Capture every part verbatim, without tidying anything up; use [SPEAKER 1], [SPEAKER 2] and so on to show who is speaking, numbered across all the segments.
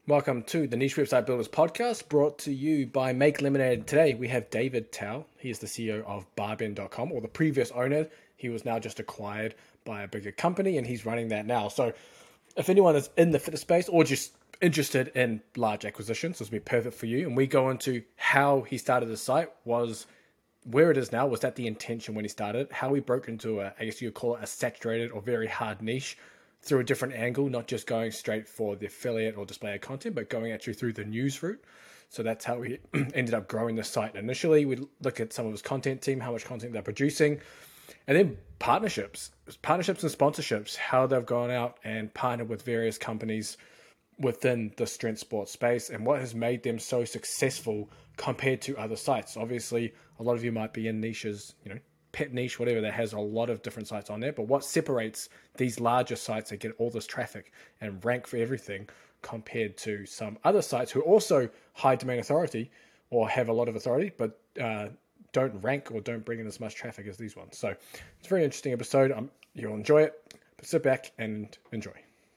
[SPEAKER 1] Welcome to the Niche Website Builders podcast, brought to you by Make Lemonade. Today we have David Tao. He is the C E O of Barbend dot com, or the previous owner. He was now just acquired by a bigger company, and he's running that now. So if anyone is in the fitness space or just interested in large acquisitions, this will be perfect for you. And we go into how he started the site, was where it is now, was that the intention when he started, how he broke into a, I guess you could call it a saturated or very hard niche through a different angle, not just going straight for the affiliate or display ad content, but going actually through the news route. So that's how we ended up growing the site. Initially, we look at some of his content team, how much content they're producing, and then partnerships, partnerships and sponsorships, how they've gone out and partnered with various companies within the strength sports space and what has made them so successful compared to other sites. Obviously, a lot of you might be in niches, you know, pet niche, whatever, that has a lot of different sites on there. But what separates these larger sites that get all this traffic and rank for everything compared to some other sites who also high domain authority or have a lot of authority, but uh, don't rank or don't bring in as much traffic as these ones. So it's a very interesting episode. Um, you'll enjoy it, but sit back and enjoy.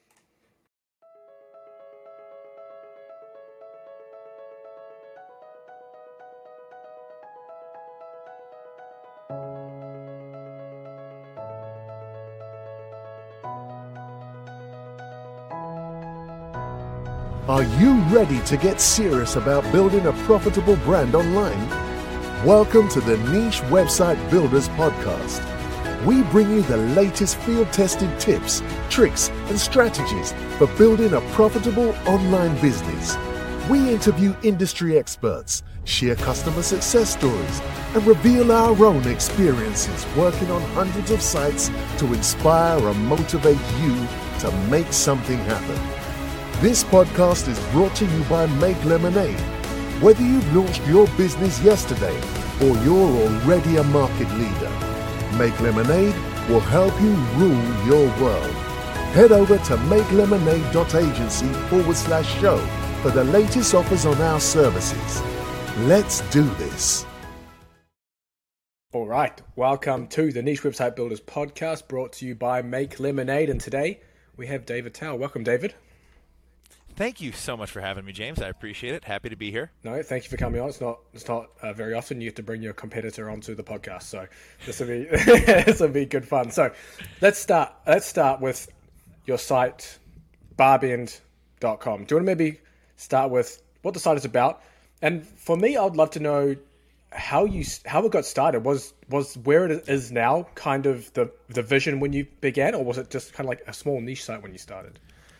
[SPEAKER 2] Are you ready to get serious about building a profitable brand online? Welcome to the Niche Website Builders podcast. We bring you the latest field-tested tips, tricks, and strategies for building a profitable online business. We interview industry experts, share customer success stories, and reveal our own experiences working on hundreds of sites to inspire and motivate you to make something happen. This podcast is brought to you by Make Lemonade. Whether you've launched your business yesterday or you're already a market leader, Make Lemonade will help you rule your world. Head over to make lemonade dot agency forward slash show for the latest offers on our services. Let's do this.
[SPEAKER 1] All right, welcome to the Niche Website Builders podcast, brought to you by Make Lemonade. And today we have David Tao. Welcome, David.
[SPEAKER 3] Thank you so much for having me, James. I appreciate it. Happy to be here.
[SPEAKER 1] No, thank you for coming on. It's not it's not uh, very often you get to bring your competitor onto the podcast, so this will be this will be good fun. So let's start. Let's start with your site, Barbend dot com. Do you want to maybe start with what the site is about? And for me, I'd love to know how you how it got started. Was was where it is now kind of the the vision when you began, or was it just kind of like a small niche site when you started?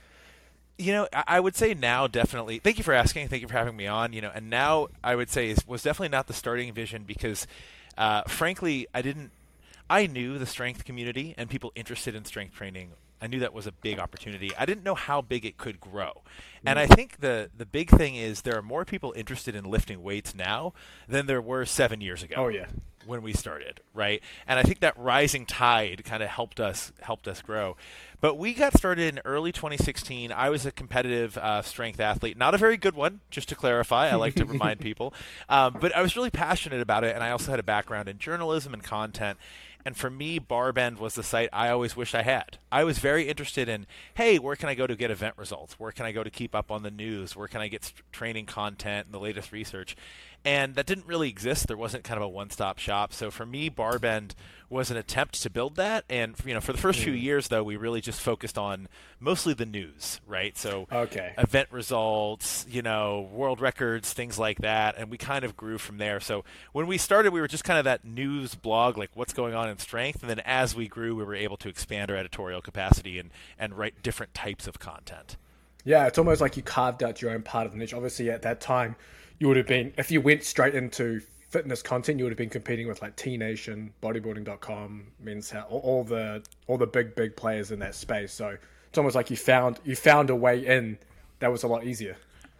[SPEAKER 3] You know, I would say now definitely. Thank you for asking. Thank you for having me on. You know, and now I would say is, was definitely not the starting vision because, uh, frankly, I didn't. I knew the strength community and people interested in strength training. I knew that was a big opportunity. I didn't know how big it could grow. And I think the the big thing is there are more people interested in lifting weights now than there were seven years ago.
[SPEAKER 1] Oh yeah.
[SPEAKER 3] When we started, right? And I think that rising tide kind of helped us helped us grow. But we got started in early twenty sixteen. I was a competitive uh, strength athlete, not a very good one, just to clarify. I like to remind people. Um, but I was really passionate about it, and I also had a background in journalism and content. And for me, Barbend was the site I always wished I had. I was very interested in, hey, where can I go to get event results? Where can I go to keep up on the news? Where can I get st- training content and the latest research? And that didn't really exist. There wasn't kind of a one-stop shop. So for me, Barbend was an attempt to build that. And you know, for the first few years, though, we really just focused on mostly the news, right? So
[SPEAKER 1] okay.
[SPEAKER 3] event results, you know, world records, things like that. And we kind of grew from there. So when we started, we were just kind of that news blog, like what's going on in strength. And then as we grew, we were able to expand our editorial capacity and, and write different types of content.
[SPEAKER 1] Yeah, it's almost like you carved out your own part of the niche. Obviously, at that time, you would have been, if you went straight into fitness content, you would have been competing with like T Nation, bodybuilding dot com, Men's Health, all, all the all the big big players in that space. So it's almost like you found you found a way in that was a lot easier.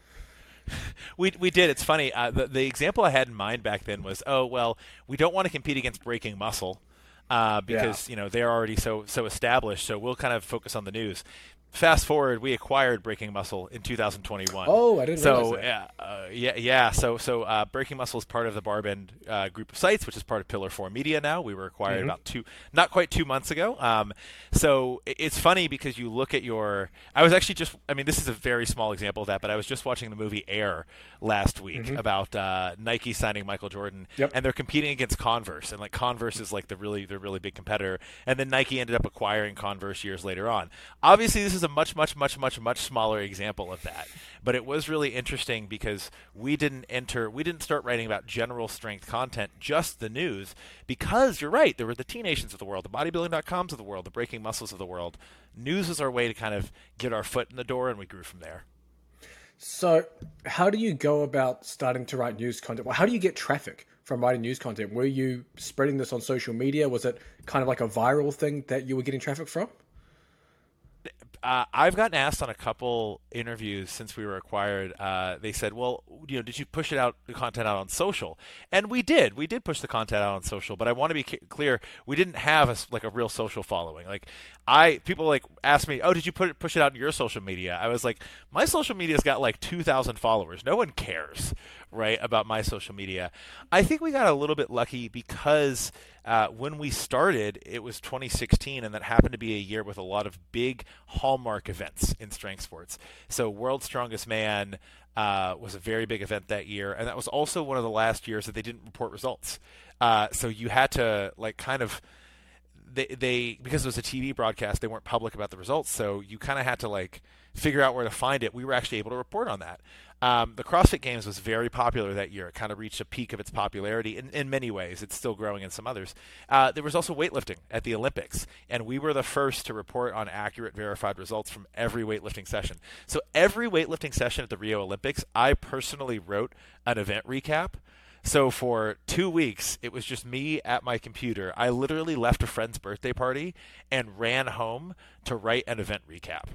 [SPEAKER 3] We we did. It's funny. Uh, the the example I had in mind back then was, oh well, we don't want to compete against Breaking Muscle uh, because yeah. you know they're already so so established. So we'll kind of focus on the news. fast forward, we acquired Breaking Muscle in two thousand twenty-one.
[SPEAKER 1] Oh, I didn't
[SPEAKER 3] so,
[SPEAKER 1] realize that.
[SPEAKER 3] Yeah, uh, yeah, yeah. So, so uh, Breaking Muscle is part of the Barbend uh, group of sites, which is part of Pillar Four Media now. We were acquired
[SPEAKER 1] Mm-hmm.
[SPEAKER 3] about two, not quite two months ago. Um, so it, it's funny because you look at your. I was actually just. I mean, this is a very small example of that, but I was just watching the movie Air last week
[SPEAKER 1] Mm-hmm.
[SPEAKER 3] about uh, Nike signing Michael Jordan,
[SPEAKER 1] Yep.
[SPEAKER 3] and they're competing against Converse, and like Converse is like the really, the really big competitor, and then Nike ended up acquiring Converse years later on. Obviously, this is a much, much, much, much, much smaller example of that, but it was really interesting because we didn't enter, we didn't start writing about general strength content, just the news, because you're right, there were the T Nations of the world, the bodybuilding dot coms of the world, the Breaking Muscles of the world. News was our way to kind of get our foot in the door, and we grew from there.
[SPEAKER 1] So, how do you go about starting to write news content? Well, how do you get traffic from writing news content? Were you spreading this on social media? Was it kind of like a viral thing that you were getting traffic from?
[SPEAKER 3] Uh, I've gotten asked on a couple interviews since we were acquired. Uh, they said, "Well, you know, did you push it out, the content out on social?" And we did. We did push the content out on social. But I want to be c- clear: we didn't have a, like a real social following. Like, I people like ask me, "Oh, did you put it, push it out in your social media?" I was like, "My social media's got like two thousand followers. No one cares, right, about my social media." I think we got a little bit lucky because. Uh, when we started, it was twenty sixteen, and that happened to be a year with a lot of big hallmark events in strength sports. So World's Strongest Man uh, was a very big event that year, and that was also one of the last years that they didn't report results. Uh, so you had to like kind of they they because it was a T V broadcast, they weren't public about the results. So you kind of had to like figure out where to find it. We were actually able to report on that. Um, the CrossFit Games was very popular that year. It kind of reached a peak of its popularity in, in many ways. It's still growing in some others. Uh, there was also weightlifting at the Olympics, and we were the first to report on accurate, verified results from every weightlifting session. So every weightlifting session at the Rio Olympics, I personally wrote an event recap. So for two weeks, it was just me at my computer. I literally left a friend's birthday party and ran home to write an event recap.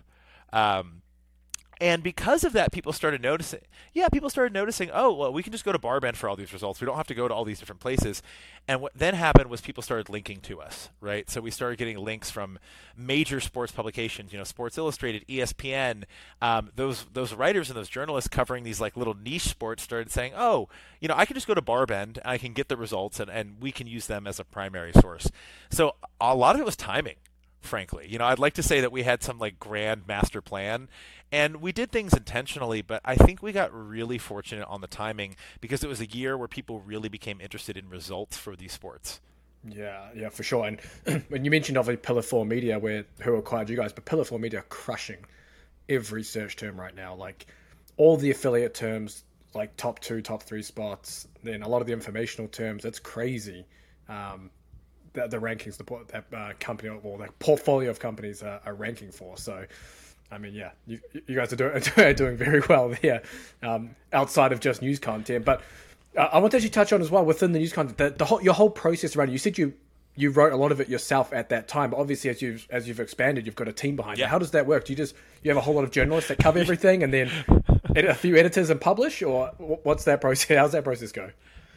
[SPEAKER 3] Um, And because of that, people started noticing, yeah, people started noticing, oh, well, we can just go to Barbend for all these results. We don't have to go to all these different places. And what then happened was people started linking to us, right? So we started getting links from major sports publications, you know, Sports Illustrated, E S P N. Um, those those writers and those journalists covering these like little niche sports started saying, oh, you know, I can just go to Barbend and I can get the results and, and we can use them as a primary source. So a lot of it was timing. Frankly, you know, I'd like to say that we had some like grand master plan, and we did things intentionally, but I think we got really fortunate on the timing because it was a year where people really became interested in results for these sports.
[SPEAKER 1] Yeah, yeah, for sure. And when you mentioned obviously Pillar Four Media, where who acquired you guys, but Pillar Four Media are crushing every search term right now. Like all the affiliate terms, like top two, top three spots. Then a lot of the informational terms. It's crazy. Um, The, the rankings the that uh, company or the portfolio of companies are, are ranking for. So, I mean, yeah, you, you guys are doing, are doing very well there um, outside of just news content. But uh, I want to actually touch on as well within the news content, the, the whole, your whole process around it. You said you you wrote a lot of it yourself at that time, but obviously as you've as you've expanded, you've got a team behind
[SPEAKER 3] yeah.
[SPEAKER 1] you. How does that work? Do you just you have a whole lot of journalists that cover everything, and then edit a few editors and publish, or what's that process? How's that process go?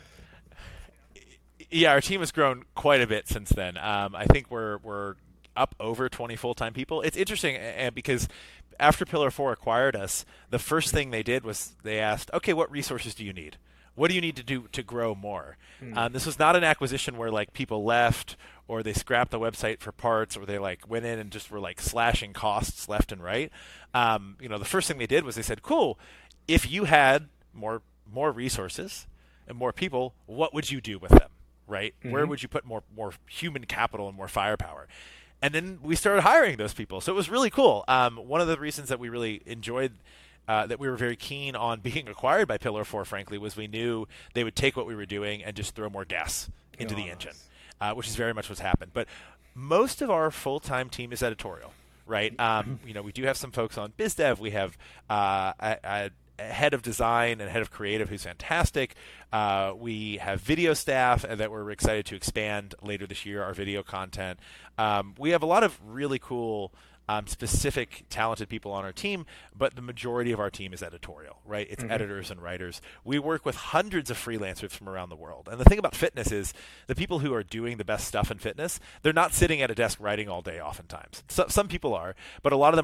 [SPEAKER 3] Yeah, our team has grown quite a bit since then. Um, I think we're we're up over twenty full-time people. It's interesting and because after Pillar Four acquired us, the first thing they did was they asked, okay, what resources do you need? What do you need to do to grow more? Mm. Um, this was not an acquisition where like people left or they scrapped the website for parts or they like went in and just were like slashing costs left and right. Um, you know, the first thing they did was they said, cool, if you had more more resources and more people, what would you do with them? Right? Mm-hmm. Where would you put more more human capital and more firepower? And then we started hiring those people. So it was really cool. Um, one of the reasons that we really enjoyed, uh, that we were very keen on being acquired by Pillar Four, frankly, was we knew they would take what we were doing and just throw more gas into oh, the engine, nice. uh, which is very much what's happened. But most of our full-time team is editorial, right? Um, you know, we do have some folks on BizDev. We have uh, a, a head of design and head of creative who's fantastic. Uh, we have video staff and that we're excited to expand later this year, our video content. Um, we have a lot of really cool, um, specific, talented people on our team, but the majority of our team is editorial, right? It's mm-hmm. editors and writers. We work with hundreds of freelancers from around the world. And the thing about fitness is the people who are doing the best stuff in fitness, they're not sitting at a desk writing all day oftentimes. So, some people are, but a lot of them are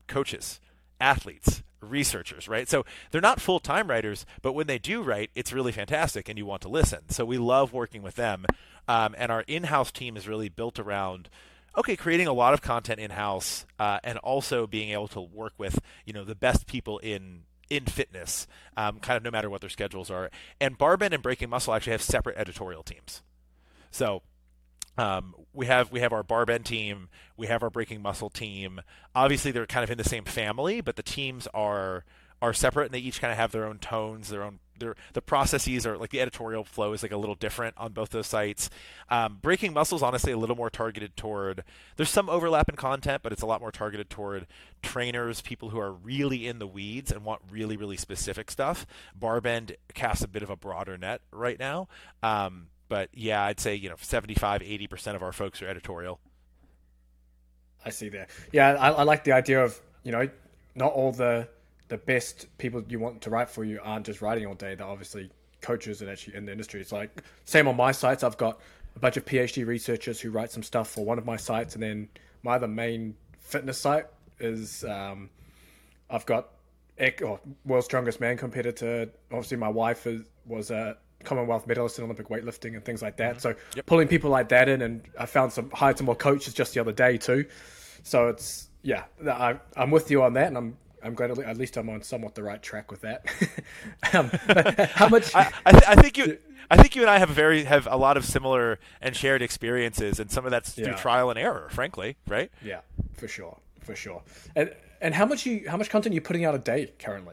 [SPEAKER 3] coaches, athletes, researchers, right? So they're not full-time writers, but when they do write, it's really fantastic and you want to listen. So we love working with them. Um, and our in-house team is really built around, okay, creating a lot of content in-house uh, and also being able to work with, you know, the best people in in fitness, um, kind of no matter what their schedules are. And Barbend and Breaking Muscle actually have separate editorial teams. So um, we have we have our Barbend team, we have our Breaking Muscle team. Obviously, they're kind of in the same family, but the teams are are separate, and they each kind of have their own tones, their own their the processes are like the editorial flow is like a little different on both those sites. Um, Breaking Muscle is honestly a little more targeted toward. There's some overlap in content, but it's a lot more targeted toward trainers, people who are really in the weeds and want really really specific stuff. Barbend casts a bit of a broader net right now, um, but yeah, I'd say you know seventy-five, eighty percent of our folks are editorial.
[SPEAKER 1] I see that. Yeah, I, I like the idea of you know not all the the best people you want to write for you aren't just writing all day. They're obviously coaches and actually in the industry. It's like same on my sites. I've got a bunch of PhD researchers who write some stuff for one of my sites, and then my other main fitness site is um, I've got or World's Strongest Man competitor. Obviously, my wife is, was a Commonwealth medalist in Olympic weightlifting and things like that. Mm-hmm. So yep. pulling people like that in, and I found some hired some more coaches just the other day too. So it's yeah, I, I'm with you on that, and I'm. I'm glad at least I'm on somewhat the right track with that. um, how much?
[SPEAKER 3] I, I, th- I think you, I think you and I have very have a lot of similar and shared experiences, and some of that's through yeah. trial and error, frankly, right?
[SPEAKER 1] Yeah, for sure, for sure. And and how much you how much content are you putting out a day currently?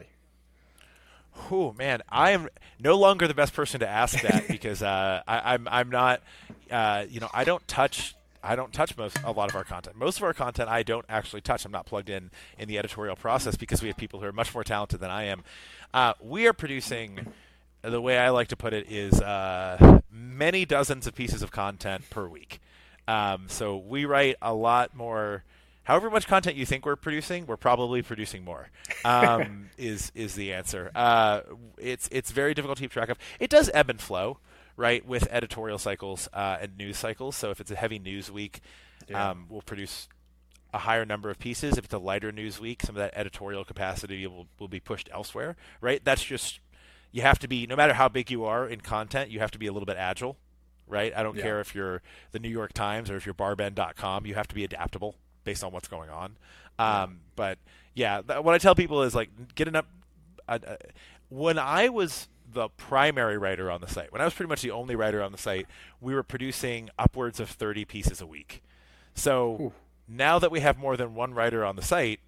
[SPEAKER 3] Oh man, I am no longer the best person to ask that because uh, I, I'm I'm not, uh, you know, I don't touch. I don't touch most a lot of our content. Most of our content I don't actually touch. I'm not plugged in in the editorial process because we have people who are much more talented than I am. Uh, we are producing, the way I like to put it is uh, many dozens of pieces of content per week. Um, so we write a lot more. However much content you think we're producing, we're probably producing more. Um, is is the answer. Uh, it's it's very difficult to keep track of. It does ebb and flow. Right, with editorial cycles uh, and news cycles. So if it's a heavy news week, yeah. um, we'll produce a higher number of pieces. If it's a lighter news week, some of that editorial capacity will, will be pushed elsewhere. Right, that's just you have to be. No matter how big you are in content, you have to be a little bit agile. Right, I don't yeah. care if you're the New York Times or if you're Barbend dot com. You have to be adaptable based on what's going on. Um, yeah. But yeah, th- what I tell people is like get enough. Uh, uh, when I was the primary writer on the site, when I was pretty much the only writer on the site, we were producing upwards of thirty pieces a week. So Ooh. Now that we have more than one writer on the site,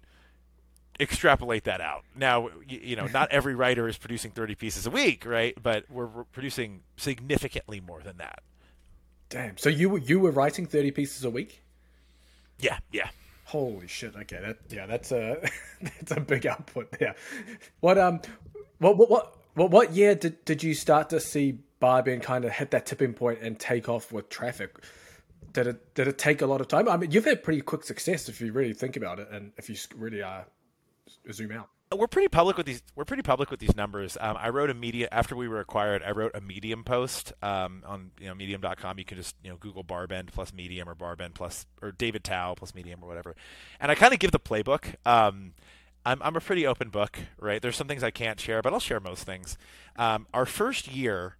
[SPEAKER 3] extrapolate that out. Now, you, you know, not every writer is producing thirty pieces a week, right? But we're, we're producing significantly more than that.
[SPEAKER 1] Damn. So you were, you were writing thirty pieces a week?
[SPEAKER 3] Yeah, yeah.
[SPEAKER 1] Holy shit. Okay. That, yeah, that's a, that's a big output there. What, um, what, what, what, Well, what year did, did you start to see Barbend kind of hit that tipping point and take off with traffic? Did it did it take a lot of time? I mean, you've had pretty quick success if you really think about it, and if you really uh, zoom out.
[SPEAKER 3] We're pretty public with these. We're pretty public with these numbers. Um, I wrote a media after we were acquired. I wrote a Medium post um, on you know medium dot com. You can just you know Google Barbend plus Medium or Barbend plus or David Tao plus Medium or whatever, and I kind of give the playbook. Um, I'm I'm a pretty open book, right? There's some things I can't share, but I'll share most things. Um, our first year,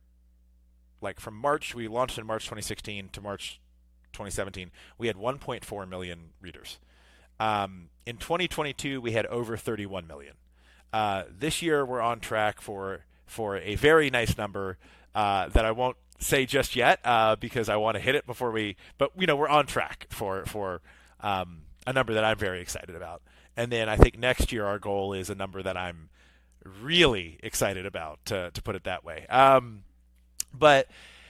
[SPEAKER 3] like from March, we launched in March twenty sixteen to March twenty seventeen, we had one point four million readers. Um, in twenty twenty-two, we had over thirty-one million. Uh, this year, we're on track for for a very nice number uh, that I won't say just yet uh, because I want to hit it before we. But you know, we're on track for for um, a number that I'm very excited about. And then I think next year our goal is a number that I'm really excited about, to to put it that way. Um, but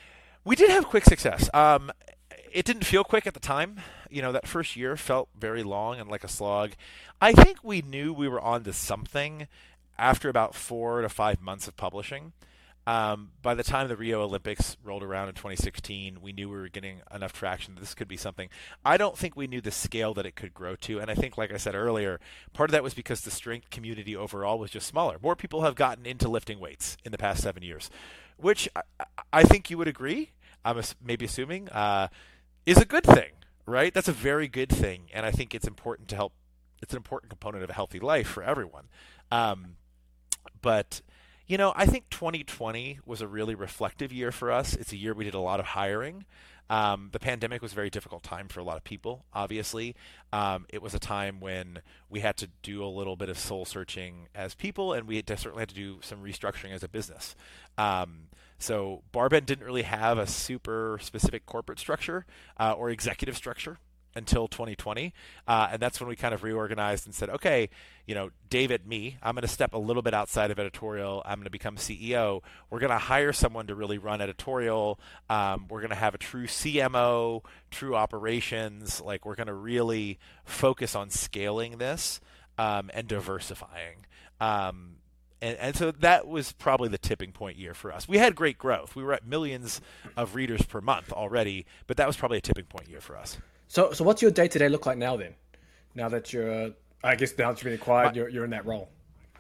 [SPEAKER 3] we did have quick success. Um, it didn't feel quick at the time. You know, that first year felt very long and like a slog. I think we knew we were on to something after about four to five months of publishing. Um, by the time the Rio Olympics rolled around in twenty sixteen, we knew we were getting enough traction that this could be something. I don't think we knew the scale that it could grow to. And I think, like I said earlier, part of that was because the strength community overall was just smaller. More people have gotten into lifting weights in the past seven years, which I, I think you would agree, I'm maybe assuming, uh, is a good thing, right? That's a very good thing. And I think it's important to help it's an important component of a healthy life for everyone. Um, but you know, I think twenty twenty was a really reflective year for us. It's a year we did a lot of hiring. Um, the pandemic was a very difficult time for a lot of people, obviously. Um, it was a time when we had to do a little bit of soul searching as people, and we had to, certainly had to do some restructuring as a business. Um, so Barbend didn't really have a super specific corporate structure uh, or executive structure until twenty twenty. Uh, and that's when we kind of reorganized and said, okay, you know, David, me, I'm going to step a little bit outside of editorial. I'm going to become C E O. We're going to hire someone to really run editorial. Um, we're going to have a true C M O, true operations. Like, we're going to really focus on scaling this um, and diversifying. Um, and, and so that was probably the tipping point year for us. We had great growth. We were at millions of readers per month already, but that was probably a tipping point year for us.
[SPEAKER 1] So, so what's your day to day look like now then? Now that you're, I guess now that you've been acquired, you're you're in that role.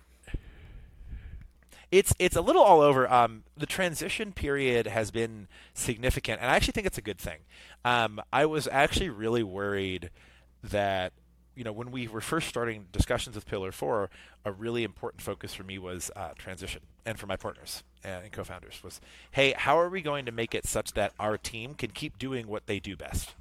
[SPEAKER 3] It's it's a little all over. Um, the transition period has been significant, and I actually think it's a good thing. Um, I was actually really worried that, you know, when we were first starting discussions with Pillar Four, a really important focus for me was uh, transition, and for my partners and co-founders was, hey, how are we going to make it such that our team can keep doing what they do best?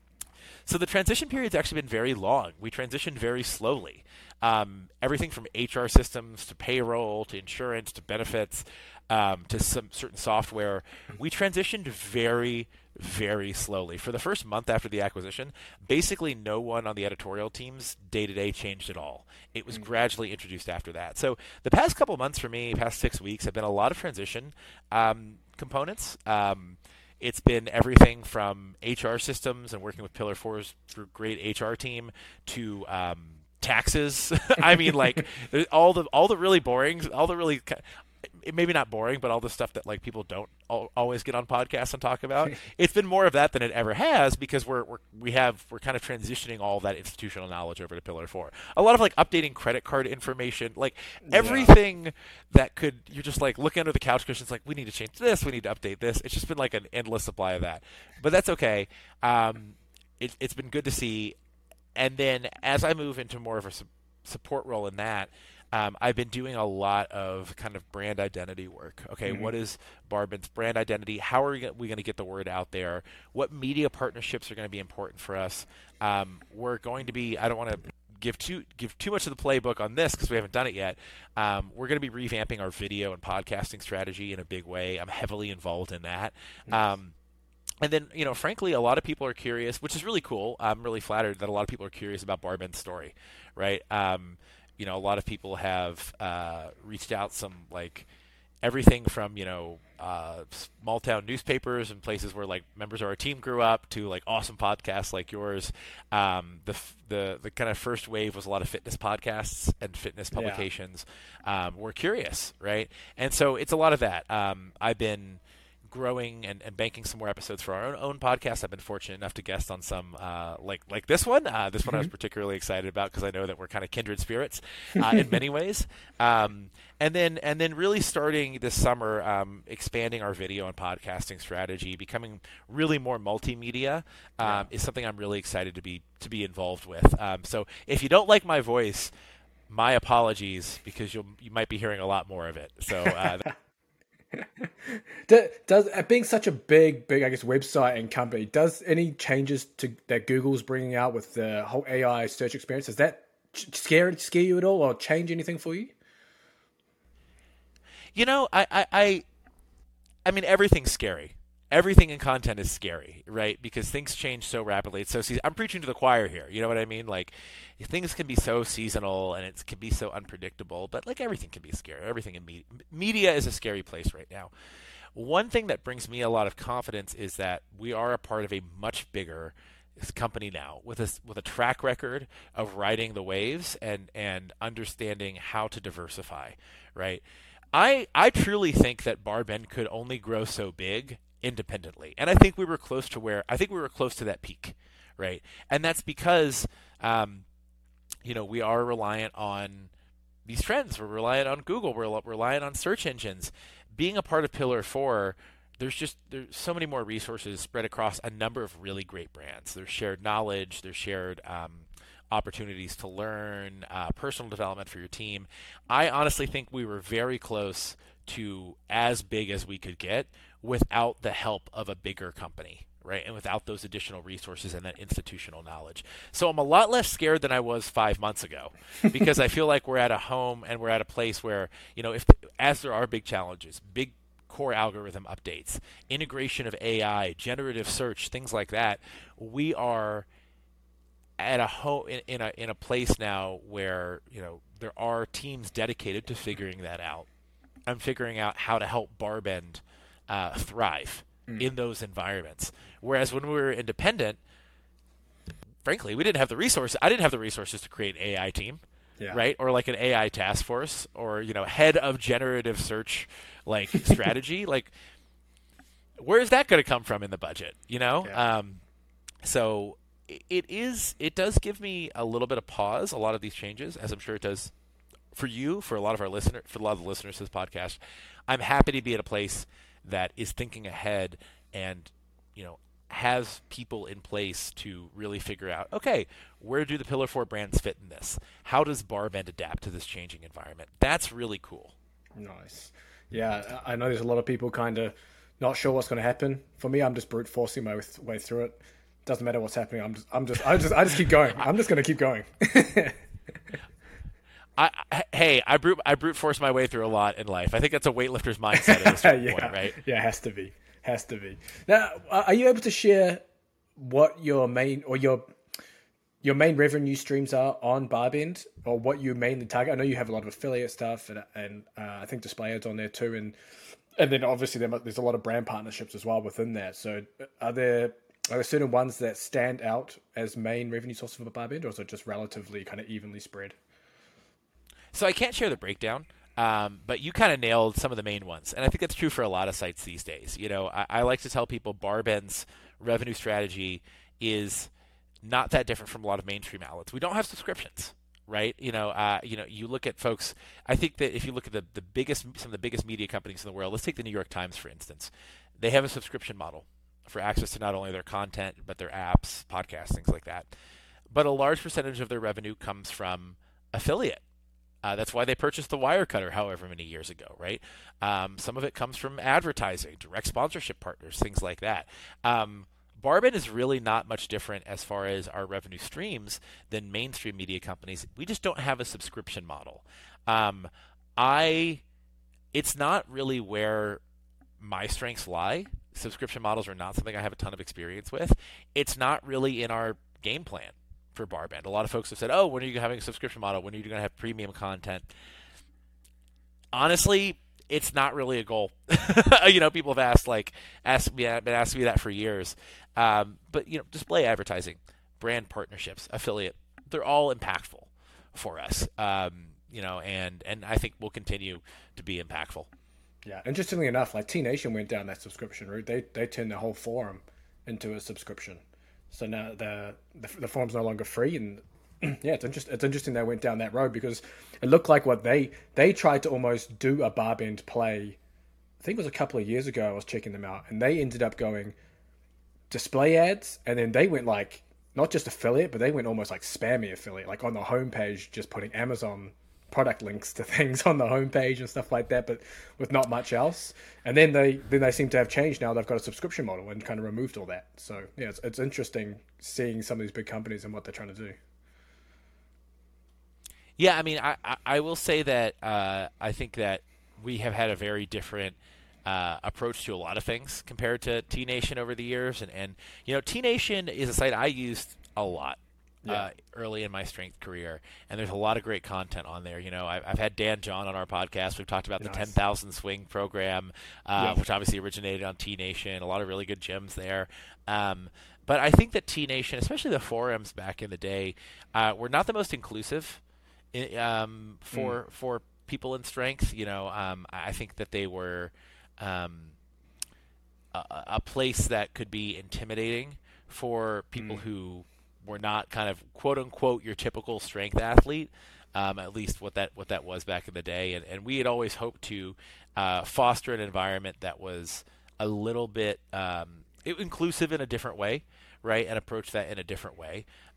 [SPEAKER 3] So the transition period's actually been very long. We transitioned very slowly. Um, everything from H R systems to payroll to insurance to benefits um, to some certain software. We transitioned very, very slowly. For the first month after the acquisition, basically no one on the editorial teams day-to-day changed at all. It was mm-hmm. gradually introduced after that. So the past couple months for me, past six weeks, have been a lot of transition um, components. Um, It's been everything from H R systems and working with Pillar Four's great H R team to um, taxes. I mean, like all the all the really boring, all the really maybe not boring, but all the stuff that like people don't al- always get on podcasts and talk about. It's been more of that than it ever has because we're, we're we have we're kind of transitioning all of that institutional knowledge over to Pillar Four. A lot of like updating credit card information, like everything yeah. that could you're just like looking under the couch cushions, like we need to change this, we need to update this. It's just been like an endless supply of that, but that's okay. Um, it, it's been good to see, and then as I move into more of a su- support role in that. Um, I've been doing a lot of kind of brand identity work. Okay, mm-hmm. What is Barbend's brand identity? How are we going to get the word out there? What media partnerships are going to be important for us? Um, we're going to be, I don't want to give too give too much of the playbook on this because we haven't done it yet. Um, we're going to be revamping our video and podcasting strategy in a big way. I'm heavily involved in that. Mm-hmm. Um, and then, you know, frankly, a lot of people are curious, which is really cool. I'm really flattered that a lot of people are curious about Barbend's story, right? Um, You know, a lot of people have uh, reached out some, like, everything from, you know, uh, small town newspapers and places where, like, members of our team grew up to, like, awesome podcasts like yours. Um, the, the the kind of first wave was a lot of fitness podcasts and fitness publications. Yeah. Um, we're curious, right? And so it's a lot of that. Um, I've been growing and, and banking some more episodes for our own, own podcast. I've been fortunate enough to guest on some uh, like like this one. Uh, this one mm-hmm. I was particularly excited about because I know that we're kind of kindred spirits uh, in many ways. Um, and then and then really starting this summer, um, expanding our video and podcasting strategy, becoming really more multimedia um, yeah. is something I'm really excited to be to be involved with. Um, so if you don't like my voice, my apologies because you'll you might be hearing a lot more of it. So. Uh,
[SPEAKER 1] Does being such a big, big, I guess, website and company, does any changes to that Google's bringing out with the whole A I search experience, does that scare scare you at all, or change anything for you?
[SPEAKER 3] You know, I, I, I, I mean, everything's scary. Everything in content is scary, right? Because things change so rapidly. It's so se- I'm preaching to the choir here. You know what I mean? Like, things can be so seasonal and it can be so unpredictable. But like everything can be scary. Everything in media, media is a scary place right now. One thing that brings me a lot of confidence is that we are a part of a much bigger company now with a with a track record of riding the waves and and understanding how to diversify, right? I I truly think that Barbend could only grow so big independently. And I think we were close to where, I think we were close to that peak, right? And that's because, um, you know, we are reliant on these trends. We're reliant on Google. We're reliant on search engines. Being a part of Pillar Four, there's just, there's so many more resources spread across a number of really great brands. There's shared knowledge. There's shared um, opportunities to learn, uh, personal development for your team. I honestly think we were very close to as big as we could get without the help of a bigger company, right? And without those additional resources and that institutional knowledge. So I'm a lot less scared than I was five months ago because I feel like we're at a home and we're at a place where, you know, if as there are big challenges, big core algorithm updates, integration of A I, generative search, things like that, we are at a home in, in a in a place now where, you know, there are teams dedicated to figuring that out. I'm figuring out how to help Barbend uh, thrive mm. in those environments. Whereas when we were independent, frankly, we didn't have the resources. I didn't have the resources to create an A I team, yeah. right? Or like an A I task force, or, you know, head of generative search like strategy. Like, where's that going to come from in the budget? You know, yeah. um, so it is. It does give me a little bit of pause. A lot of these changes, as I'm sure it does for you, for a lot of our listeners, for a lot of the listeners to this podcast. I'm happy to be at a place that is thinking ahead and, you know, has people in place to really figure out, okay, where do the Pillar four brands fit in this? How does Barbend adapt to this changing environment? That's really cool.
[SPEAKER 1] Nice. Yeah, I know there's a lot of people kind of not sure what's going to happen. For me, I'm just brute forcing my way through it. Doesn't matter what's happening. I'm just, I'm just, I just, I just keep going. I'm just going to keep going.
[SPEAKER 3] I, I, hey, I brute I brute force my way through a lot in life. I think that's a weightlifter's mindset at a certain
[SPEAKER 1] yeah.
[SPEAKER 3] point, right?
[SPEAKER 1] Yeah, it has to be. Has to be. Now, are you able to share what your main or your your main revenue streams are on Barbend, or what you mainly target? I know you have a lot of affiliate stuff, and and uh, I think display ads on there too, and and then obviously there, there's a lot of brand partnerships as well within that. So, are there are there certain ones that stand out as main revenue sources for Barbend, or is it just relatively kind of evenly spread?
[SPEAKER 3] So I can't share the breakdown, um, but you kind of nailed some of the main ones. And I think that's true for a lot of sites these days. You know, I, I like to tell people Barbend's revenue strategy is not that different from a lot of mainstream outlets. We don't have subscriptions, right? You know, uh, you know, you look at folks, I think that if you look at the, the biggest, some of the biggest media companies in the world, let's take the New York Times, for instance. They have a subscription model for access to not only their content, but their apps, podcasts, things like that. But a large percentage of their revenue comes from affiliate. Uh, that's why they purchased the Wirecutter however many years ago, right? Um, some of it comes from advertising, direct sponsorship partners, things like that. Um, Barbend is really not much different as far as our revenue streams than mainstream media companies. We just don't have a subscription model. Um, I, it's not really where my strengths lie. Subscription models are not something I have a ton of experience with. It's not really in our game plan for Barbend. A lot of folks have said, oh, when are you having a subscription model? When are you going to have premium content? Honestly, it's not really a goal. You know, people have asked, like, asked me, been asking me that for years. Um, but, you know, display advertising, brand partnerships, affiliate, they're all impactful for us. Um, you know, and, and I think will continue to be impactful.
[SPEAKER 1] Yeah. Interestingly enough, like T Nation went down that subscription route. They, they turned the whole forum into a subscription. So now the, the the forum's no longer free, and yeah, it's interesting. It's interesting they went down that road because it looked like what they they tried to almost do a Barbend play. I think it was a couple of years ago. I was checking them out, and they ended up going display ads, and then they went like not just affiliate, but they went almost like spammy affiliate, like on the homepage, just putting Amazon product links to things on the homepage and stuff like that, but with not much else. And then they then they seem to have changed. Now they've got a subscription model and kind of removed all that. So yeah, it's it's interesting seeing some of these big companies and what they're trying to do.
[SPEAKER 3] Yeah, I mean, I I, I will say that uh, I think that we have had a very different uh, approach to a lot of things compared to T Nation over the years, and and you know, T Nation is a site I used a lot. Yeah. Uh, early in my strength career, and there's a lot of great content on there. You know, I've, I've had Dan John on our podcast. We've talked about nice. the ten thousand Swing program, uh, yeah. which obviously originated on T Nation. A lot of really good gems there. Um, but I think that T Nation, especially the forums back in the day, uh, were not the most inclusive in, um, for mm. for people in strength. You know, um, I think that they were um, a, a place that could be intimidating for people mm. who were not kind of quote unquote your typical strength athlete, um, at least what that what that was back in the day. And, and we had always hoped to uh, foster an environment that was a little bit um, inclusive in a different way, right? And approach that in a different way.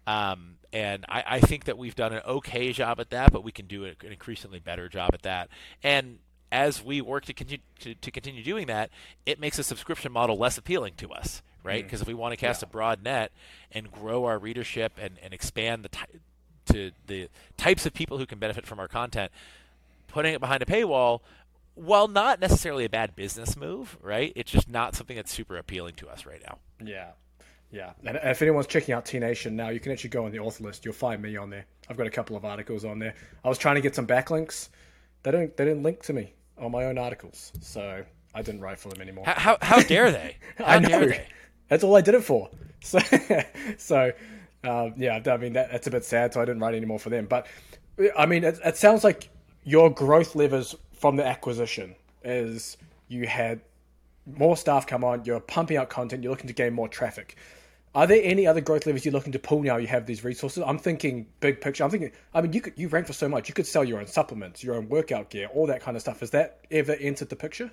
[SPEAKER 3] Um, and I, I think that we've done an okay job at that, but we can do an increasingly better job at that. And as we work to continue to, to continue doing that, it makes a subscription model less appealing to us, right? Because mm. if we want to cast yeah. a broad net and grow our readership and, and expand the ty- to the types of people who can benefit from our content, putting it behind a paywall, while not necessarily a bad business move, right? It's just not something that's super appealing to us right now.
[SPEAKER 1] Yeah. Yeah, and if anyone's checking out T Nation now, you can actually go on the author list. You'll find me on there. I've got a couple of articles on there. I was trying to get some backlinks. They don't. They didn't link to me on my own articles, so I didn't write for them anymore.
[SPEAKER 3] How how, how dare they? How
[SPEAKER 1] I know.
[SPEAKER 3] Dare they?
[SPEAKER 1] That's all I did it for. So, so um, yeah. I mean, that, that's a bit sad. So I didn't write any more for them. But I mean, it, it sounds like your growth levers from the acquisition is you had more staff come on. You're pumping out content. You're looking to gain more traffic. Are there any other growth levers you're looking to pull now you have these resources? I'm thinking big picture. I'm thinking, I mean, you could, you rank for so much. You could sell your own supplements, your own workout gear, all that kind of stuff. Has that ever entered the picture?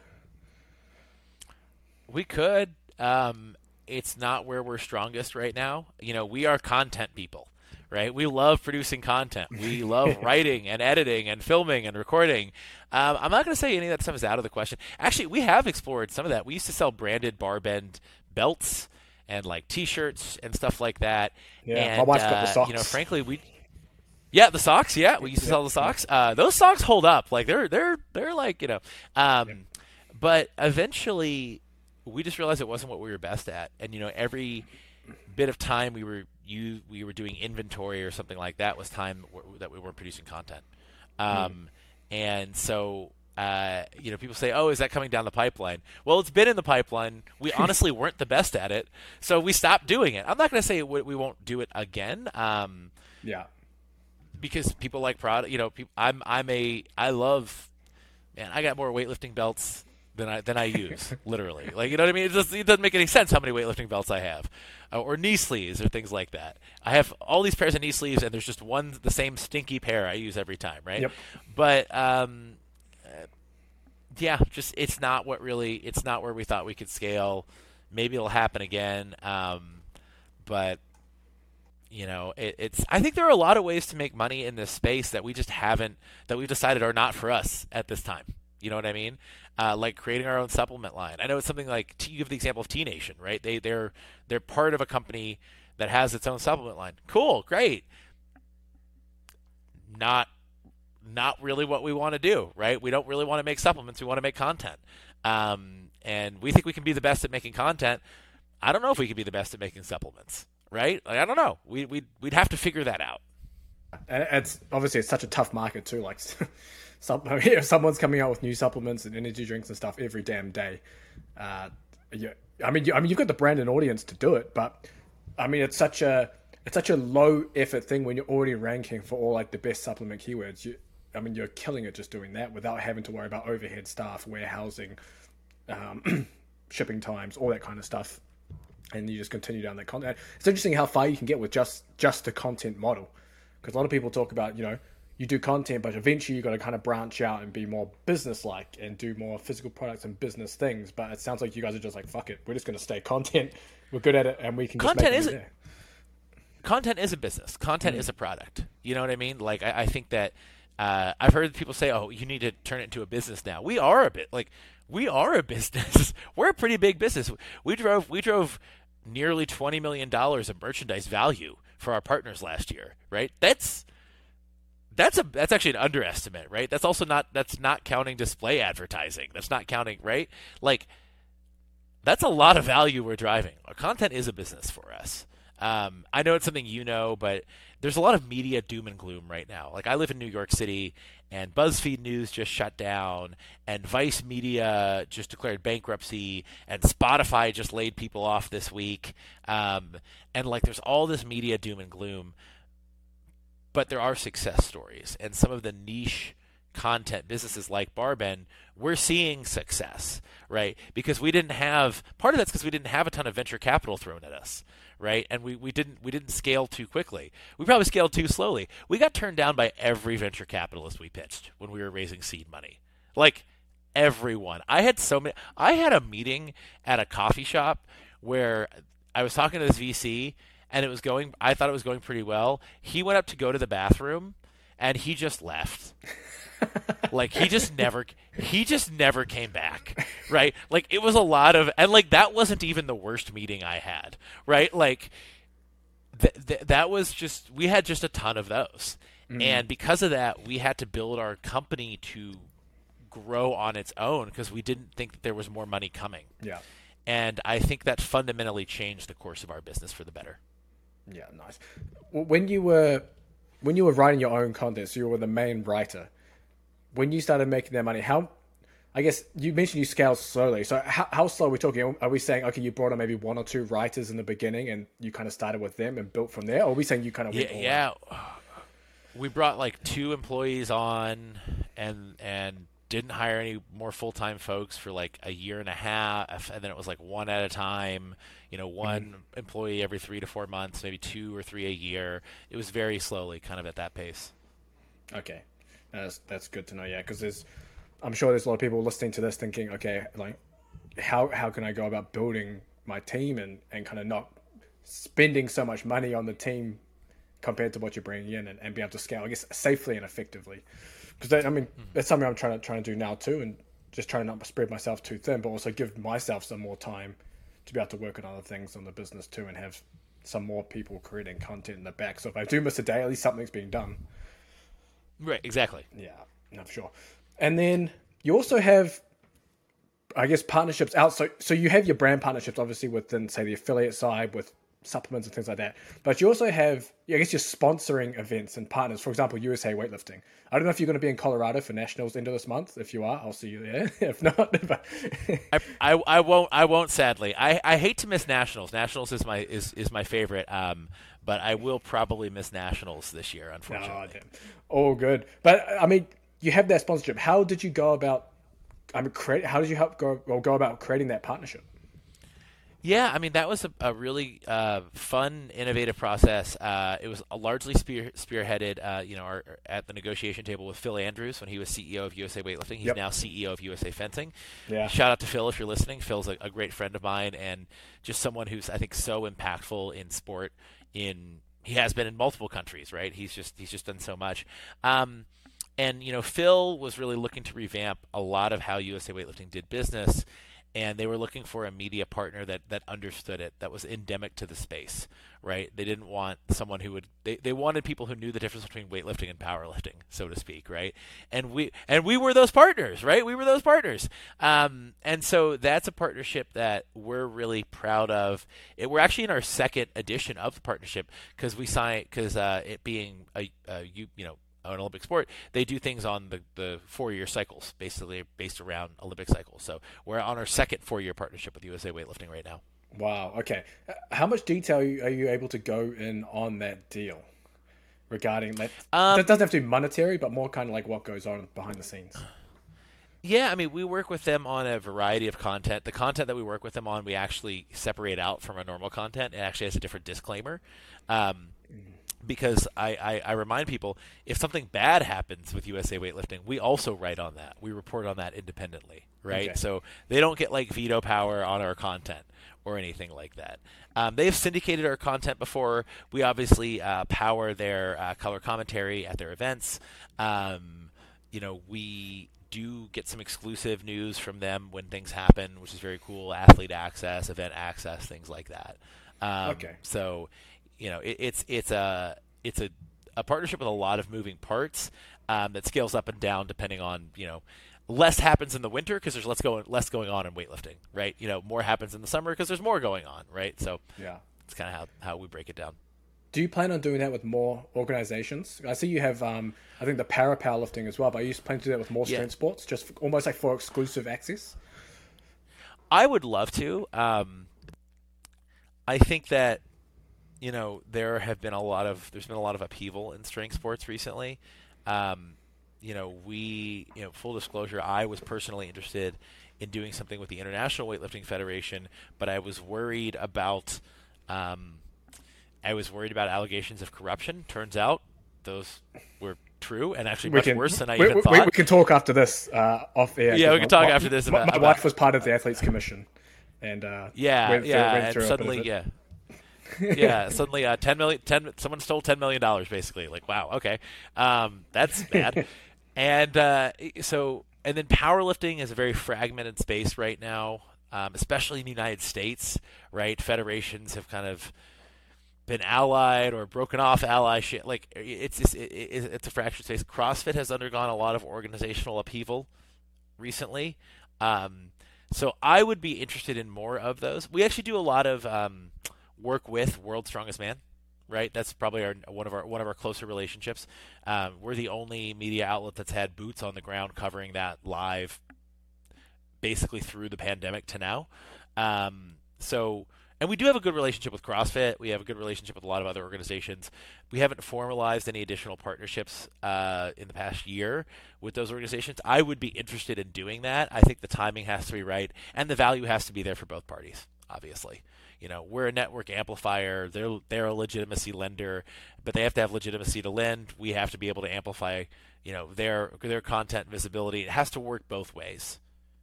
[SPEAKER 3] We could. Um, it's not where we're strongest right now. You know, we are content people, right? We love producing content. We love writing and editing and filming and recording. Um, I'm not going to say any of that stuff is out of the question. Actually, we have explored some of that. We used to sell branded Barbend belts and like T-shirts and stuff like that.
[SPEAKER 1] Yeah,
[SPEAKER 3] and,
[SPEAKER 1] my wife's got the
[SPEAKER 3] uh,
[SPEAKER 1] socks.
[SPEAKER 3] You know, frankly, we, yeah, the socks. Yeah, we used to sell the socks. Uh, those socks hold up. Like they're they're they're like you know. Um, yeah. But eventually, we just realized it wasn't what we were best at. And you know, every bit of time we were you we were doing inventory or something like that was time w- that we weren't producing content. Um, mm. And so. Uh, you know, people say, "Oh, is that coming down the pipeline?" Well, it's been in the pipeline. We honestly weren't the best at it, so we stopped doing it. I'm not going to say we, we won't do it again. Um,
[SPEAKER 1] yeah,
[SPEAKER 3] because people like product. You know, people, I'm I'm a I love. Man, I got more weightlifting belts than I than I use. Literally, like you know what I mean. It, just, it doesn't make any sense how many weightlifting belts I have, uh, or knee sleeves or things like that. I have all these pairs of knee sleeves, and there's just one the same stinky pair I use every time, right?
[SPEAKER 1] Yep.
[SPEAKER 3] But um. Yeah, just it's not what really it's not where we thought we could scale. Maybe it'll happen again, um, but you know, it, it's. I think there are a lot of ways to make money in this space that we just haven't that we've decided are not for us at this time. You know what I mean? Uh, like creating our own supplement line. I know it's something like you give the example of T Nation, right? They they're they're part of a company that has its own supplement line. Cool, great. Not. Not really what we want to do, right? We don't really want to make supplements. We want to make content. Um, and we think we can be the best at making content. I don't know if we can be the best at making supplements, right? Like, I don't know. We, we'd, we'd have to figure that out.
[SPEAKER 1] And it's obviously it's such a tough market too. Like some, if someone's coming out with new supplements and energy drinks and stuff every damn day. Uh, yeah, I mean, you, I mean, you've got the brand and audience to do it, but I mean, it's such a, it's such a low effort thing when you're already ranking for all like the best supplement keywords. You, I mean, you're killing it just doing that without having to worry about overhead staff, warehousing, um, shipping times, all that kind of stuff. And you just continue down that content. It's interesting how far you can get with just, just the content model. Because a lot of people talk about, you know, you do content, but eventually you've got to kind of branch out and be more business-like and do more physical products and business things. But it sounds like you guys are just like, fuck it. We're just going to stay content. We're good at it and we can just
[SPEAKER 3] content
[SPEAKER 1] make
[SPEAKER 3] is
[SPEAKER 1] it there.
[SPEAKER 3] Content is a business. Content mm. is a product. You know what I mean? Like, I, I think that Uh, I've heard people say, "Oh, you need to turn it into a business now." We are a bit like we are a business. We're a pretty big business. We drove we drove nearly twenty million dollars of merchandise value for our partners last year. Right? That's that's a that's actually an underestimate. Right? That's also not that's not counting display advertising. That's not counting right. Like that's a lot of value we're driving. Our content is a business for us. Um, I know it's something you know, but there's a lot of media doom and gloom right now. Like I live in New York City, and BuzzFeed News just shut down, and Vice Media just declared bankruptcy, and Spotify just laid people off this week. Um, and like there's all this media doom and gloom, but there are success stories, and some of the niche content businesses like Barbend, we're seeing success, right? Because we didn't have part of that's because we didn't have a ton of venture capital thrown at us, right? And we, we didn't we didn't scale too quickly. We probably scaled too slowly. We got turned down by every venture capitalist we pitched when we were raising seed money. Like everyone. I had so many I had a meeting at a coffee shop where I was talking to this V C and it was going. I thought it was going pretty well. He went up to go to the bathroom, and he just left. Like he just never, he just never came back, right? Like it was a lot of, and like that wasn't even the worst meeting I had, right? Like th- th- that was just, we had just a ton of those, mm-hmm. and because of that, we had to build our company to grow on its own because we didn't think that there was more money coming.
[SPEAKER 1] Yeah,
[SPEAKER 3] and I think that fundamentally changed the course of our business for the better.
[SPEAKER 1] Yeah, nice. When you were when you were writing your own content, so you were the main writer. When you started making that money, how, I guess you mentioned you scaled slowly. So how, how slow are we talking? Are we saying, okay, you brought on maybe one or two writers in the beginning and you kind of started with them and built from there? Or are we saying you kind of went
[SPEAKER 3] yeah,
[SPEAKER 1] all
[SPEAKER 3] yeah.
[SPEAKER 1] out?
[SPEAKER 3] We brought like two employees on and and didn't hire any more full-time folks for like a year and a half. And then it was like one at a time, you know, one mm-hmm. employee every three to four months, maybe two or three a year. It was very slowly kind of at that pace.
[SPEAKER 1] Okay. That's that's good to know, yeah, because there's, I'm sure there's a lot of people listening to this thinking, okay, like, how how can I go about building my team and, and kind of not spending so much money on the team compared to what you're bringing in and, and be able to scale, I guess, safely and effectively. Because I mean, mm-hmm. that's something I'm trying to trying to do now too, and just trying to not spread myself too thin, but also give myself some more time to be able to work on other things on the business too, and have some more people creating content in the back. So if I do miss a day, at least something's being done.
[SPEAKER 3] Right, exactly.
[SPEAKER 1] Yeah, no, for sure. And then you also have, I guess, partnerships out. So, so you have your brand partnerships, obviously, within, say, the affiliate side with supplements and things like that. But you also have, I guess, you're sponsoring events and partners. For example, U S A Weightlifting. I don't know if you're going to be in Colorado for Nationals end of this month. If you are, I'll see you there. If not, but...
[SPEAKER 3] I, I I won't. I won't. Sadly, I, I hate to miss Nationals. Nationals is my is, is my favorite. Um, but I will probably miss Nationals this year, unfortunately.
[SPEAKER 1] Oh, damn. All good. But I mean, you have that sponsorship. How did you go about? I mean, create. How did you help go or go about creating that partnership?
[SPEAKER 3] Yeah, I mean, that was a, a really uh, fun, innovative process. Uh, it was a largely spear, spearheaded, uh, you know, our, at the negotiation table with Phil Andrews when he was C E O of U S A Weightlifting. He's yep. now C E O of U S A Fencing.
[SPEAKER 1] Yeah.
[SPEAKER 3] Shout out to Phil if you're listening. Phil's a, a great friend of mine and just someone who's, I think, so impactful in sport. In he has been in multiple countries, right? He's just he's just done so much. Um, and you know, Phil was really looking to revamp a lot of how U S A Weightlifting did business. And they were looking for a media partner that, that understood it, that was endemic to the space, right? They didn't want someone who would they, they wanted people who knew the difference between weightlifting and powerlifting, so to speak, right? And we and we were those partners, right? We were those partners. Um, and so that's a partnership that we're really proud of. It, we're actually in our second edition of the partnership because we signed because uh, it being a, a you you know. an Olympic sport, they do things on the, the four-year cycles, basically based around Olympic cycles. So we're on our second four-year partnership with U S A Weightlifting right now.
[SPEAKER 1] Wow. Okay. How much detail are you able to go in on that deal regarding that? Um, that doesn't have to be monetary, but more kind of like what goes on behind the scenes.
[SPEAKER 3] Yeah, I mean, we work with them on a variety of content. The content that we work with them on, we actually separate out from our normal content. It actually has a different disclaimer. Um, Because I, I, I remind people, if something bad happens with U S A Weightlifting, we also write on that. We report on that independently, right? Okay. So they don't get like veto power on our content or anything like that. Um, they've syndicated our content before. We obviously uh, power their uh, color commentary at their events. Um, you know, we do get some exclusive news from them when things happen, which is very cool. Athlete access, event access, things like that. Um,
[SPEAKER 1] okay.
[SPEAKER 3] So... You know, it, it's it's a it's a, a partnership with a lot of moving parts um, that scales up and down depending on, you know, less happens in the winter because there's less going less going on in weightlifting, right? You know, more happens in the summer because there's more going on, right? So
[SPEAKER 1] yeah,
[SPEAKER 3] it's kind of how, how we break it down.
[SPEAKER 1] Do you plan on doing that with more organizations? I see you have, um, I think, the para powerlifting as well, but are you planning to do that with more strength yeah. sports, just for, almost like for exclusive access?
[SPEAKER 3] I would love to. Um, I think that. You know, there have been a lot of there's been a lot of upheaval in strength sports recently. Um, you know, we, you know, full disclosure, I was personally interested in doing something with the International Weightlifting Federation, but I was worried about, um, I was worried about allegations of corruption. Turns out those were true and actually much can, worse than I
[SPEAKER 1] we,
[SPEAKER 3] even
[SPEAKER 1] we,
[SPEAKER 3] thought.
[SPEAKER 1] We can talk after this uh, off air.
[SPEAKER 3] Yeah, we can talk
[SPEAKER 1] my,
[SPEAKER 3] after this. About,
[SPEAKER 1] my
[SPEAKER 3] about,
[SPEAKER 1] wife was part of the Athletes Commission, and uh,
[SPEAKER 3] yeah,
[SPEAKER 1] went
[SPEAKER 3] yeah,
[SPEAKER 1] through, went
[SPEAKER 3] and
[SPEAKER 1] through
[SPEAKER 3] suddenly, yeah. Yeah, suddenly uh, ten million, ten, someone stole ten million dollars basically. Like, wow, okay, um, that's bad. and uh, so, and then powerlifting is a very fragmented space right now, um, especially in the United States. Right, federations have kind of been allied or broken off allyship. Like, it's just, it, it, it's a fractured space. CrossFit has undergone a lot of organizational upheaval recently. Um, so I would be interested in more of those. We actually do a lot of um, work with World's Strongest Man, right? That's probably our one of our one of our closer relationships. Um, we're the only media outlet that's had boots on the ground covering that live, basically through the pandemic to now. Um, so, and we do have a good relationship with CrossFit. We have a good relationship with a lot of other organizations. We haven't formalized any additional partnerships uh, in the past year with those organizations. I would be interested in doing that. I think the timing has to be right, and the value has to be there for both parties, obviously. You know, we're a network amplifier. They're they're a legitimacy lender, but they have to have legitimacy to lend. We have to be able to amplify, you know, their their content visibility. It has to work both ways.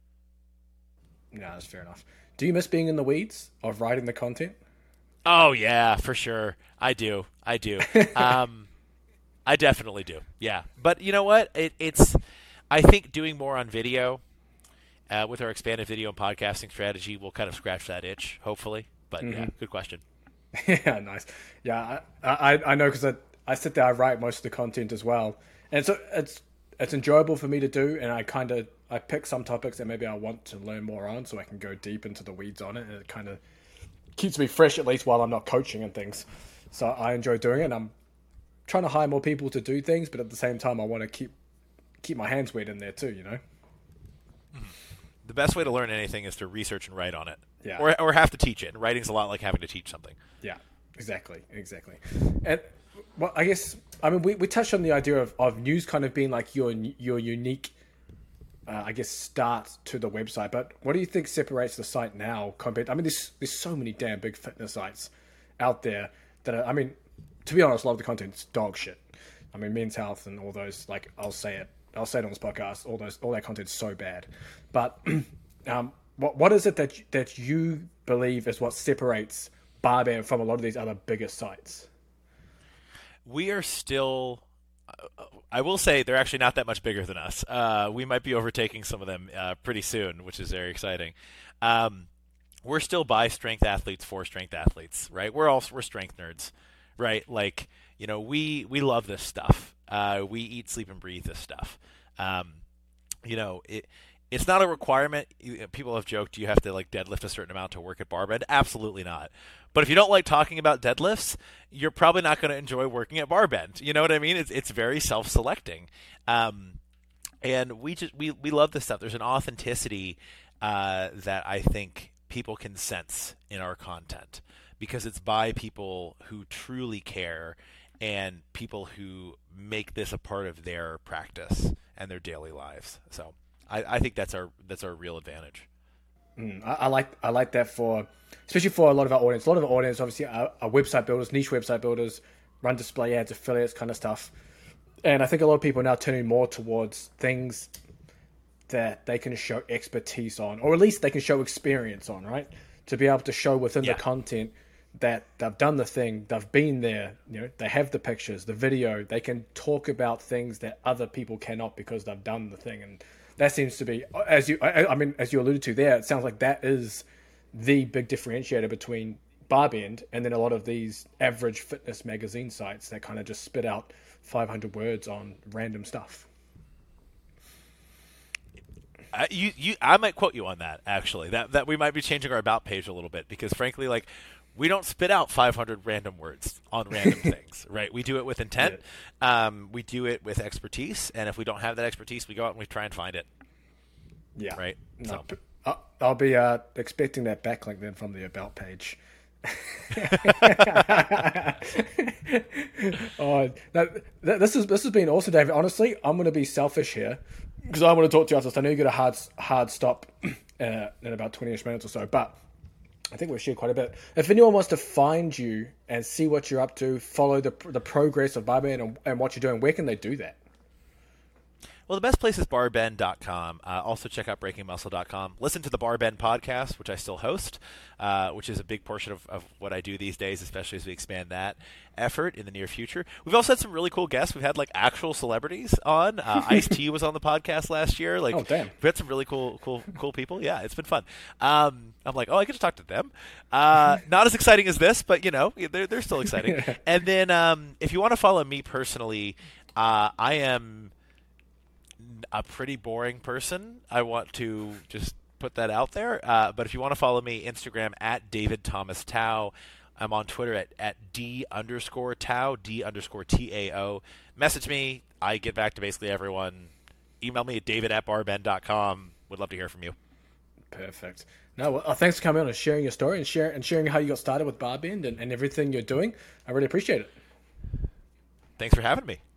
[SPEAKER 1] Yeah, that's fair enough. Do you miss being in the weeds of writing the content?
[SPEAKER 3] Oh yeah, for sure. I do. I do. um, I definitely do. Yeah, but you know what? It, it's. I think doing more on video, uh, with our expanded video and podcasting strategy, will kind of scratch that itch, hopefully. But mm-hmm. yeah, good question.
[SPEAKER 1] Yeah, nice. Yeah, I I, I know because I, I sit there, I write most of the content as well, and so it's it's enjoyable for me to do, and I kind of I pick some topics that maybe I want to learn more on, so I can go deep into the weeds on it, and it kind of keeps me fresh at least while I'm not coaching and things. So I enjoy doing it. And I'm trying to hire more people to do things, but at the same time, I want to keep keep my hands wet in there too, you know.
[SPEAKER 3] The best way to learn anything is to research and write on it.
[SPEAKER 1] Yeah.
[SPEAKER 3] Or or have to teach it. And writing's a lot like having to teach something.
[SPEAKER 1] Yeah, exactly, exactly. And well, I guess I mean we, we touched on the idea of, of news kind of being like your your unique, uh, I guess, start to the website. But what do you think separates the site now compared? I mean, there's there's so many damn big fitness sites out there that are, I mean, to be honest, a lot of the content's dog shit. I mean, Men's Health and all those, like I'll say it. I'll say it on this podcast. All those, all that content's so bad. But um, what what is it that you, that you believe is what separates Barband from a lot of these other bigger sites?
[SPEAKER 3] We are still. Uh, I will say they're actually not that much bigger than us. Uh, we might be overtaking some of them uh, pretty soon, which is very exciting. Um, we're still by strength athletes for strength athletes, right? We're all we're strength nerds, right? Like, you know, we we love this stuff. Uh, we eat, sleep, and breathe this stuff. Um, you know, it it's not a requirement. People have joked you have to like deadlift a certain amount to work at Barbend. Absolutely not. But if you don't like talking about deadlifts, you're probably not going to enjoy working at Barbend. You know what I mean? It's it's very self-selecting, um, and we just we we love this stuff. There's an authenticity uh, that I think people can sense in our content because it's by people who truly care and people who make this a part of their practice and their daily lives. So I, I think that's our that's our real advantage.
[SPEAKER 1] Mm, I, I like I like that for especially for a lot of our audience. A lot of our audience obviously are, are website builders, niche website builders, run display ads, affiliates, kind of stuff. And I think a lot of people are now turning more towards things that they can show expertise on, or at least they can show experience on, right? To be able to show within yeah. the content that they've done the thing, they've been there, you know, they have the pictures, the video, they can talk about things that other people cannot because they've done the thing. And that seems to be, as you, I, I mean, as you alluded to there, it sounds like that is the big differentiator between Barbend and then a lot of these average fitness magazine sites that kind of just spit out five hundred words on random stuff.
[SPEAKER 3] Uh, you, you, I might quote you on that, actually, that, that we might be changing our about page a little bit because frankly, like, we don't spit out five hundred random words on random things, right? We do it with intent. Yeah. Um, we do it with expertise. And if we don't have that expertise, we go out and we try and find it.
[SPEAKER 1] Yeah.
[SPEAKER 3] Right?
[SPEAKER 1] No, so. I'll, I'll be uh, expecting that backlink then from the about page. oh, that, that, this, is, this has been awesome, David. Honestly, I'm going to be selfish here because I want to talk to you after this. I know you get a hard, hard stop uh, in about twenty-ish minutes or so, but I think we've shared quite a bit. If anyone wants to find you and see what you're up to, follow the the progress of Barbend and, and what you're doing, where can they do that?
[SPEAKER 3] Well, the best place is bar bend dot com. Uh, also, check out breaking muscle dot com. Listen to the Bar Bend podcast, which I still host, uh, which is a big portion of, of what I do these days, especially as we expand that effort in the near future. We've also had some really cool guests. We've had like actual celebrities on. Uh, Ice-T was on the podcast last year. Like,
[SPEAKER 1] oh, damn.
[SPEAKER 3] We've had some really cool, cool, cool people. Yeah, it's been fun. Um, I'm like, oh, I get to talk to them. Uh, not as exciting as this, but you know, they're they're still exciting. And then, um, if you want to follow me personally, uh, I am a pretty boring person. I want to just put that out there. Uh, but if you want to follow me, Instagram at David Thomas Tao. I'm on Twitter at, at D underscore Tao, D underscore T A O. Message me. I get back to basically everyone. Email me at david at bar bend dot com. Would love to hear from you.
[SPEAKER 1] Perfect. No, well, thanks for coming on and sharing your story and, share, and sharing how you got started with Barbend and, and everything you're doing. I really appreciate it.
[SPEAKER 3] Thanks for having me.